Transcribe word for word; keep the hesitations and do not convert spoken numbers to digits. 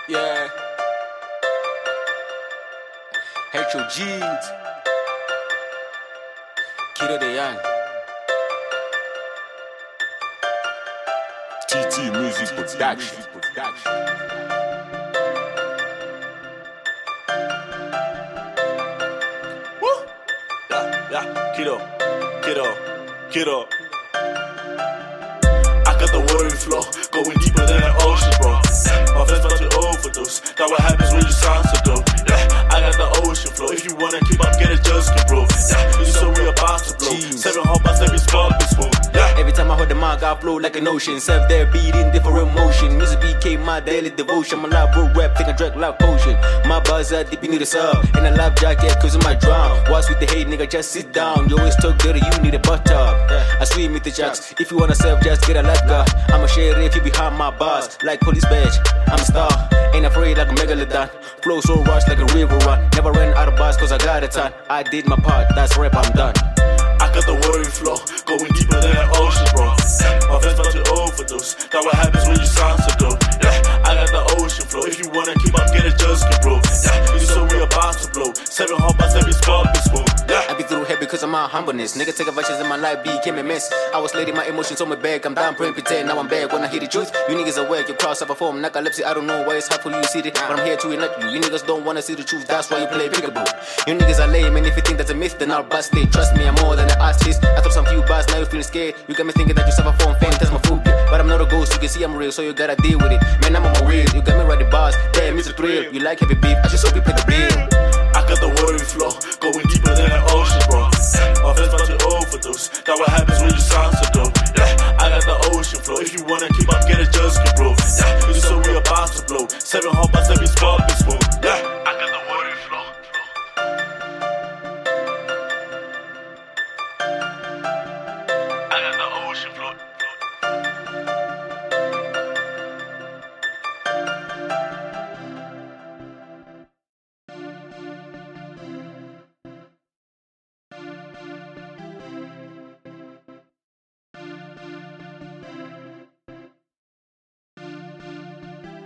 Yeah. H O Gs. Kiddo the Young. T T Music Production. Woo! Yeah, yeah, kiddo, kiddo, kiddo. I got the worry flow, going deeper than an ocean, bro. My friends about to overdose. That what happens when you sound so dope. Yeah, I got the ocean flow. If you wanna keep up, get a just bro. Yeah, it's so we about to blow. Jeez. Seven hot bars, every spot is smoke. Yeah. Every time I heard the mic, I flow like an ocean. Self there beating different motion. Music became my daily devotion. My live bro rap, think I drank like potion. My bars are deep, you need a sub. In a life jacket, cause I might drown. Watch with the hate, nigga, just sit down. You always talk dirty, you need a butt up. I swim with the jacks. If you wanna serve, just get a lifeguard. I'm a sheriff, you behind my bars. Like police badge, I'm a star. Ain't afraid like a megalodon. Flow so rush like a river run. Never ran out of bars cause I got a ton. I did my part, that's rap, I'm done. I got the worry flow, going deeper than an ocean, bro. My friends about to overdose. That what happens when you sound so dope. Yeah, I got the ocean flow. If you wanna keep up, get a just bro. Yeah, it's so we about to blow. Seven hot bars, every spot is smoke. Yeah. I be through here because of my humbleness. Nigga take adventures in my life became a mess. I was letting my emotions on my back. I'm down praying pretend, now I'm back. When I hear the truth, you niggas are whack. You cross up a form, narcolepsy. I don't know why it's hard for you to see it, but I'm here to enlighten you. You niggas don't wanna see the truth, that's why you play peekaboo. You niggas are lame, and if you think that's a myth, then I'll bust it. Trust me, I'm more than an artist. I throw some few bars, now you feeling scared. You got me thinking that you suffer from phantasmophobia, but I'm not a ghost. You can see I'm real, so you gotta deal with it. Man, I'm on my real. You got me writing bars, damn, it's a thrill. You like heavy beef, I just hope you pay the bill. I got the worry flow, going deeper than an ocean, bro. My friends about to overdose. That what happens when you sound so dope. Yeah, I got the ocean flow. If you wanna keep up, get a just bro.